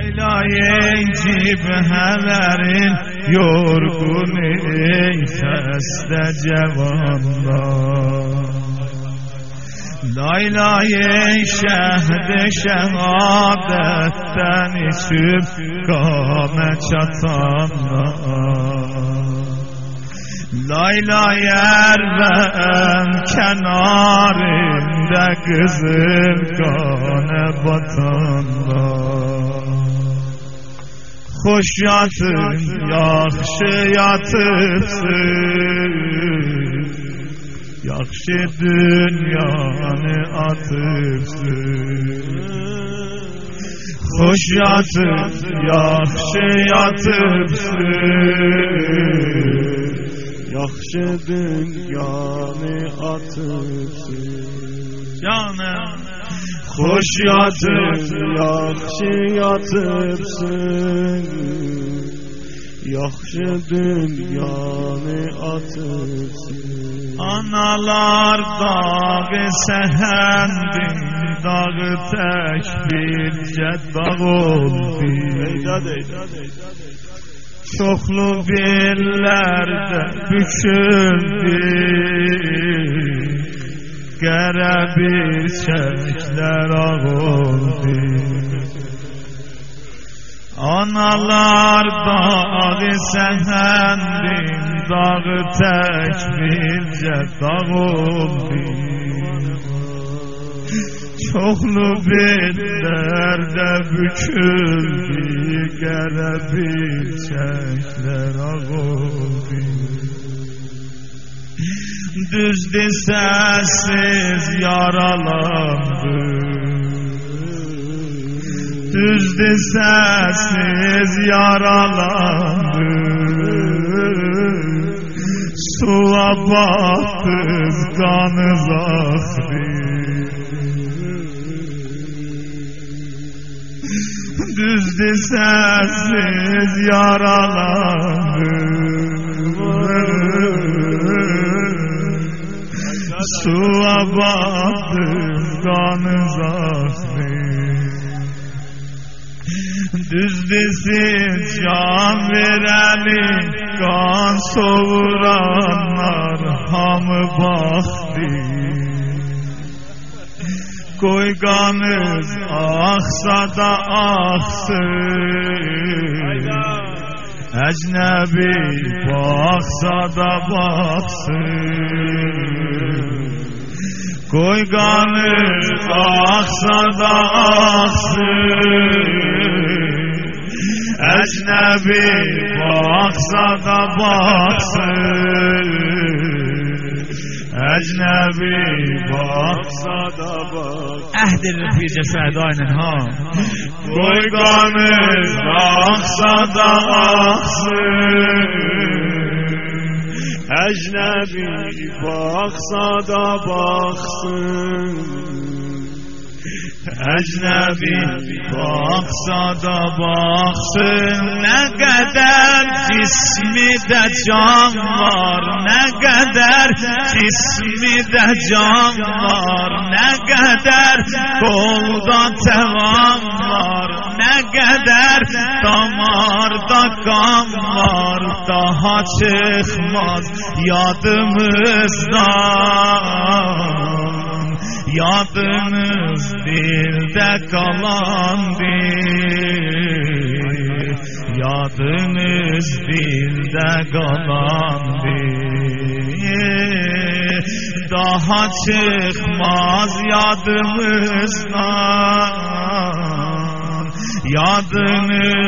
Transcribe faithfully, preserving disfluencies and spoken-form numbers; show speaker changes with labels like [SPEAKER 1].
[SPEAKER 1] Laylayın cibhelerin yorgun ey sesle cevanlar. Laylayın şehde şehadetten içip kâme çatanlar. Laylay Erven kenarında kızıl kâne batanlar. Hoş yatın, yaxşı yatırsın, yaxşı dünyanı atırsın. Hoş yatın, yaxşı yatırsın, yaxşı dünyanı atırsın. Canım hoş yatıp, yaxşı yatıpsın, yaxşı dünyanı atıpsın. Analar dağı səhəndin, dağı tək bircə dağ oldu. Çoxlu birlərdə büküldü, qərə bir çəklər ağ oldu. Analar dağı səhəndin, dağı tək bircə dağ oldu. Çoxlu birlərdə büküldü, qərə bir çəklər ağ oldu. Düzdü sessiz yaralandı, düzdü sessiz yaralandı. Suya baktız kanız aktı, düzdü sessiz yaralandı. Suya baktız kanız aktı. Düzdüsün can vereli, kan soğuranlar hamı baktı. Koy kanız aksa da aksın, ecnebi baksa da baksın. Koy kanız aksa da aksın, ecnebi baksa da baksın, ecnebi baksa da baksın. Ehdir fi cesed aynen ha. Koy kanız aksa da aksın, ecnebi baksa da baksın, ecnebi baksa da baksın. Ne kadar cismi de can var, ne kadar cismi de can var, ne kadar kolda tevan var, ne kadar damarda kan var, daha çıkmaz yadımızdan. Yadınız dilde kalandır, yadınız dilde kalandır. Daha çıkmaz yadımızdan, yadınız